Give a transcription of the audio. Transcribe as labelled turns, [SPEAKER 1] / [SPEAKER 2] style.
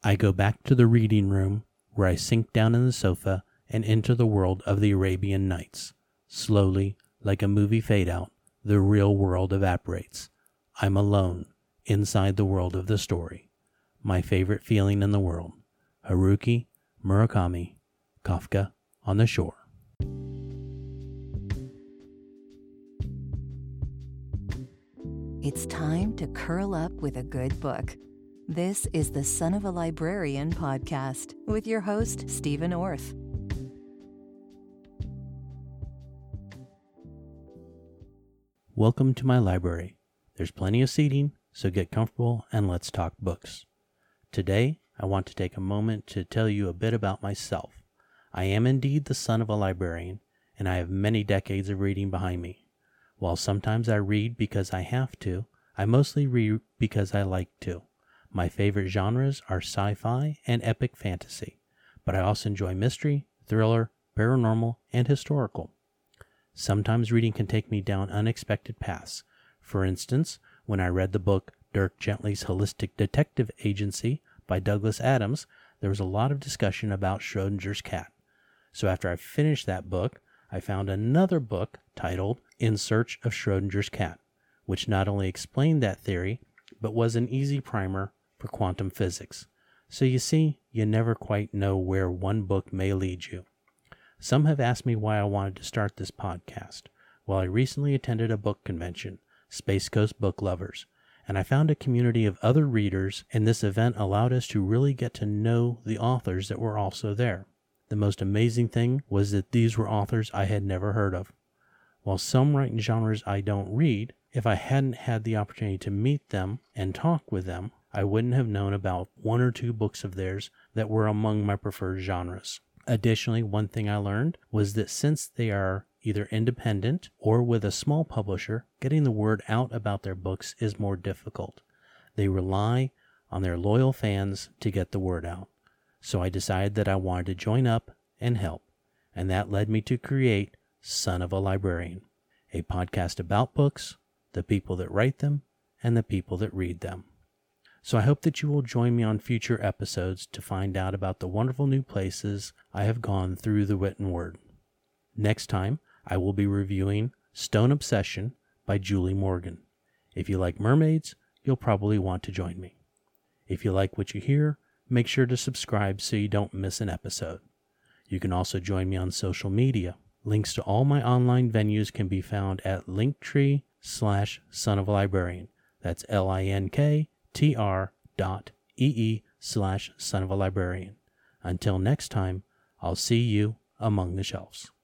[SPEAKER 1] I go back to the reading room where I sink down in the sofa and enter the world of the Arabian Nights. Slowly, like a movie fade out, the real world evaporates. I'm alone inside the world of the story. My favorite feeling in the world. Haruki Murakami, Kafka on the Shore.
[SPEAKER 2] It's time to curl up with a good book. This is the Son of a Librarian podcast with your host, Stephen Orth.
[SPEAKER 1] Welcome to my library. There's plenty of seating, so get comfortable and let's talk books. Today, I want to take a moment to tell you a bit about myself. I am indeed the son of a librarian, and I have many decades of reading behind me. While sometimes I read because I have to, I mostly read because I like to. My favorite genres are sci-fi and epic fantasy, but I also enjoy mystery, thriller, paranormal, and historical. Sometimes reading can take me down unexpected paths. For instance, when I read the book Dirk Gently's Holistic Detective Agency by Douglas Adams, there was a lot of discussion about Schrödinger's cat. So after I finished that book, I found another book titled In Search of Schrödinger's Cat, which not only explained that theory, but was an easy primer for quantum physics. So you see, you never quite know where one book may lead you. Some have asked me why I wanted to start this podcast. Well, I recently attended a book convention, Space Coast Book Lovers, and I found a community of other readers, and this event allowed us to really get to know the authors that were also there. The most amazing thing was that these were authors I had never heard of. While some write in genres I don't read, if I hadn't had the opportunity to meet them and talk with them, I wouldn't have known about one or two books of theirs that were among my preferred genres. Additionally, one thing I learned was that since they are either independent or with a small publisher, getting the word out about their books is more difficult. They rely on their loyal fans to get the word out. So I decided that I wanted to join up and help, and that led me to create Son of a Librarian, a podcast about books, the people that write them, and the people that read them. So I hope that you will join me on future episodes to find out about the wonderful new places I have gone through the written word. Next time, I will be reviewing Stone Obsession by Julie Morgan. If you like mermaids, you'll probably want to join me. If you like what you hear, make sure to subscribe so you don't miss an episode. You can also join me on social media. Links to all my online venues can be found at linktree/Son of a Librarian. That's linktr.ee/Son of a Librarian. Until next time, I'll see you among the shelves.